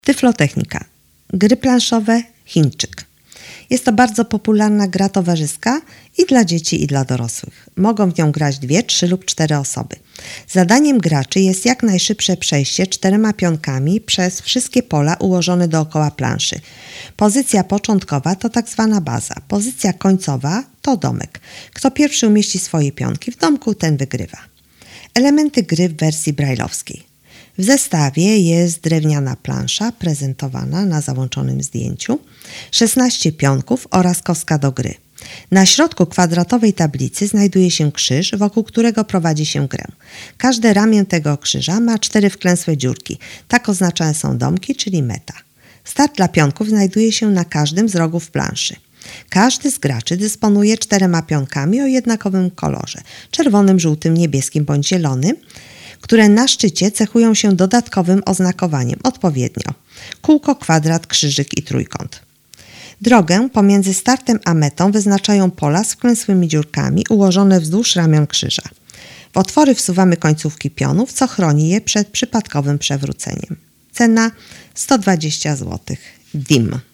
Tyflotechnika. Gry planszowe Chińczyk. Jest to bardzo popularna gra towarzyska i dla dzieci, i dla dorosłych. Mogą w nią grać 2, 3 lub 4 osoby. Zadaniem graczy jest jak najszybsze przejście 4 pionkami przez wszystkie pola ułożone dookoła planszy. Pozycja początkowa to tak zwana baza. Pozycja końcowa to domek. Kto pierwszy umieści swoje pionki w domku, ten wygrywa. Elementy gry w wersji brajlowskiej. W zestawie jest drewniana plansza prezentowana na załączonym zdjęciu, 16 pionków oraz kostka do gry. Na środku kwadratowej tablicy znajduje się krzyż, wokół którego prowadzi się grę. Każde ramię tego krzyża ma 4 wklęsłe dziurki. Tak oznaczane są domki, czyli meta. Start dla pionków znajduje się na każdym z rogów planszy. Każdy z graczy dysponuje 4 pionkami o jednakowym kolorze – czerwonym, żółtym, niebieskim bądź zielonym, które na szczycie cechują się dodatkowym oznakowaniem, odpowiednio kółko, kwadrat, krzyżyk i trójkąt. Drogę pomiędzy startem a metą wyznaczają pola z wklęsłymi dziurkami ułożone wzdłuż ramion krzyża. W otwory wsuwamy końcówki pionów, co chroni je przed przypadkowym przewróceniem. Cena 120 zł. DIM.